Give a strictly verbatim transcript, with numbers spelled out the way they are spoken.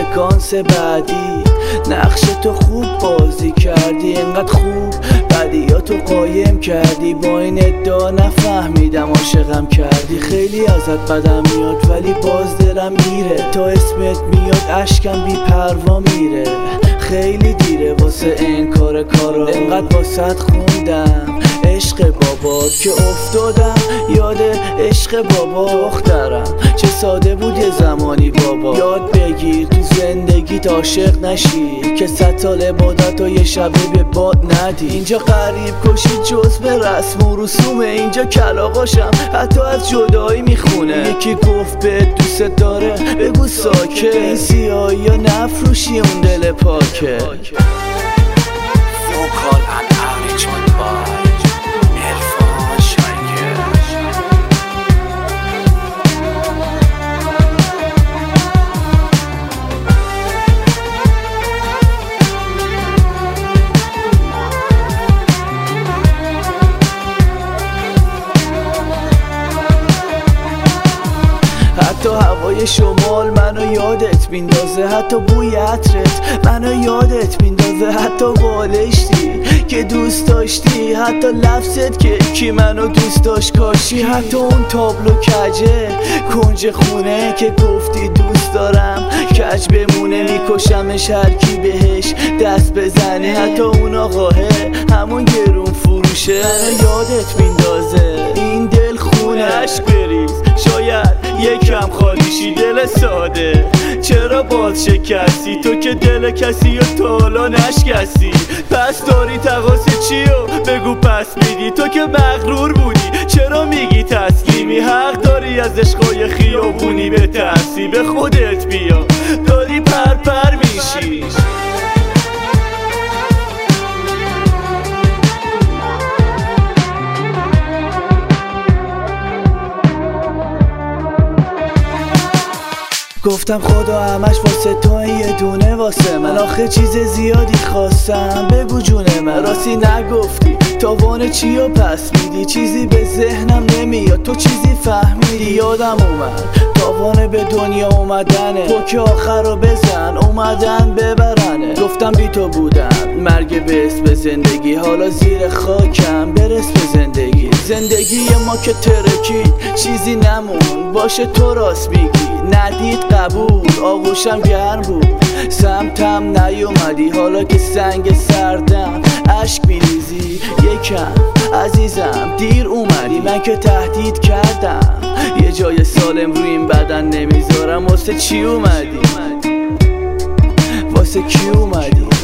سکانس بعدی. نقش تو خوب بازی کردی، انقدر خوب بدیاتو قایم کردی. با این ادعا نفهمیدم عاشقم کردی. خیلی ازت بدم میاد ولی باز دلم میره، تا اسمت میاد اشکم بی پروا میره. خیلی دیره واسه انکار کارا، انقدر واسط خوندم عشق بابات که افتادم یاد عشق بابا. دخترم چه ساده بود یه زمانی بابا. یاد بگیر تو زندگیت عاشق نشی که صد سال عبادت و یه شبه به باد ندی. اینجا غریب کشید جز به رسم و رسومه، اینجا کلاغاشم حتی از جدایی میخونه. یکی گفت به دوست داره بگو ساکت، این سیاهی یا نفروشی اون دل پاکه. Vocal and arrangement by Irfan Shaker. حتی هوای شمال منو یادت میندازه، حتی بوی عطرت منو یادت میندازه، حتی بالشتی که دوست داشتی، حتی لفظت که کی منو دوست داشت کاشی، حتی اون تابلو کجه کنج خونه که گفتی دوست دارم کج بمونه، میکشمش هر کی بهش دست بزنه، حتی اون آقاه همون گرون فروشه منو یادت میندازه. این دل خونه عشق بریز، شاید یکم خالیشی دل ساده. چرا باز شکستی تو که دل کسی و تا حالا نشکستی؟ پس داری تقاس چیو بگو پس میدی؟ تو که مغرور بودی چرا میگی تسلیمی؟ حق داری از عشقای خیابونی به ترسی، به خودت بیا داری پرپر میشی. گفتم خدا همش واسه تو، یه دونه واسه من. آخه چیز زیادی خواستم بگو جون من. راستی نگفتی تاوان چی و پس میدی؟ چیزی به ذهنم نمیاد تو چیزی فهمیدی؟ یادم اومد تاوان به دنیا اومدنه، تو که آخر رو بزن اومدن ببرنه. گفتم بی تو بودم مرگ به اسم زندگی، حالا زیر خاکم برس به زندگی. زندگی ما که ترکید چیزی نمون، باشه تو راست میگی ندید قبول. آغوشم گرم بود سمتم نیومدی، حالا که سنگ سردم عشق میریزی. یکم عزیزم دیر اومدی، من که تهدید کردم یه جای سالم روی این بدن نمیذارم. واسه چی اومدی؟ واسه کی اومدی؟